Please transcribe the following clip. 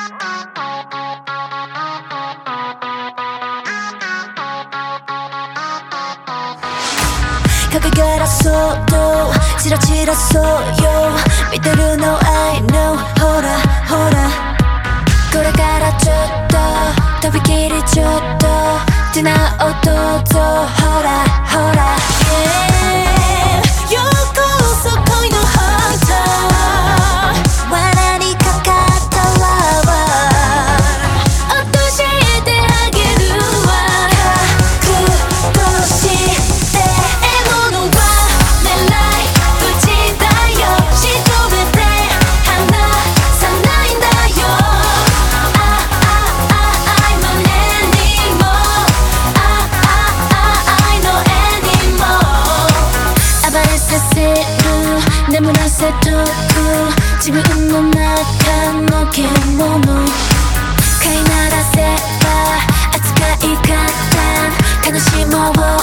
陰からそっとチラチラそうよ見てるの I know ほらほらこれからちょっととびきりちょっとディナーをどうぞほらほら、yeah、ようこそ恋のハンター罠にかかったラバー落としえてあげるわ覚悟して獲物は狙い撃ちだよ一目で離さないんだよI'm an animal I know anymore 暴れさせる眠らせとく自分の中の獣飼いならせば扱い方楽しもう